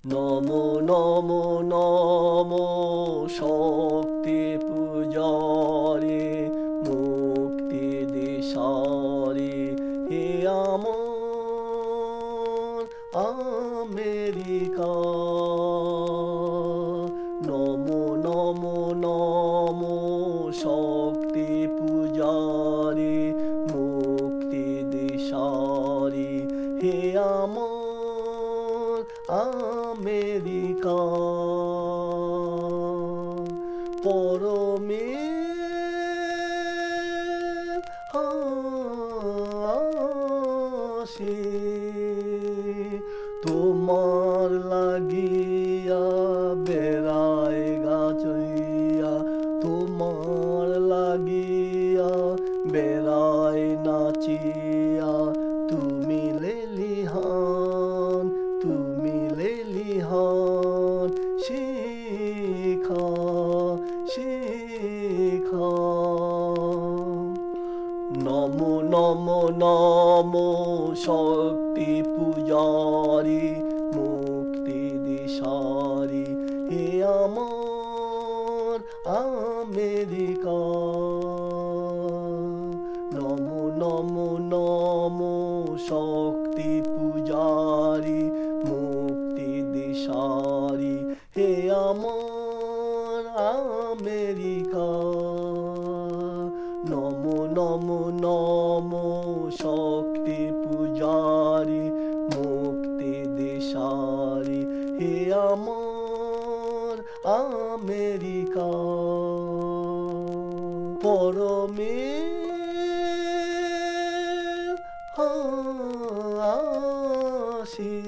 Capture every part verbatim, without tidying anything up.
নমো নমো নমো শক্তি পূজারে মুক্তি দিশারে হে আমার আমেরিকা। নমো নমো নমো শক্তি পূজারে মুক্তি দিশারে হে আমার আমেরিকা। পরমে হাসি তোমার লাগিয়া বেড়ায় গাছইয়া, তোমার লাগিয়া বেড়ায় নাচিয়া। তুমি লেলিহান তুমি লেলিহান শিখা শিখা। নমো নমো নমো শক্তি পূজারি মুক্তি দিশারি হে আমার আমেরিকা। নমো নমো নমো শক্তি পূজারি মুক্তি দিশারি হে আমার আমেরিকা। নমো নমো নমো শক্তি পূজারি মুক্তি দিশারি হে আমার আমেরিকা। পরমে হাসি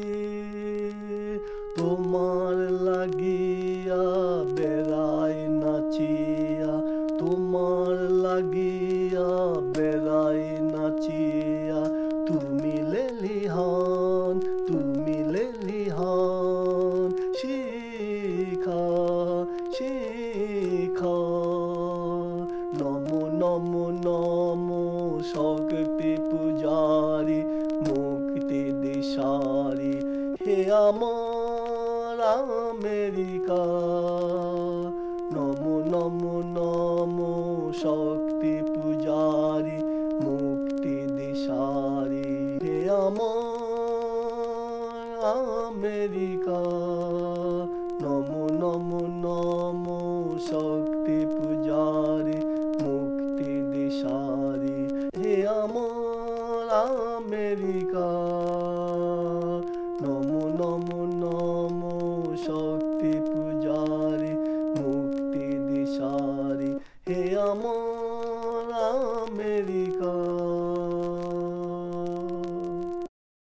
তোমার লাগিয়া বেড়ায় নাচিয়া, তোমার লাগিয়া বেড়ায় নাচিয়া। তুমি লেলিহান তুমি লেলিহান শিখা শিখা। নমো নমো নমো শক্তি পূজারি মুক্তি দিশারি হে আমার আমেরিকা। নমো নমো নমো শক্তি পূজারি মুক্তি দিশারি হে আমার আমেরিকা। নমো নমো নমো শক্তি পূজারি মুক্তি দিশারি হে আমার আমেরিকা। নমো নমো নমো শক্তি পূজারি মুক্তি দিশারি হে আমার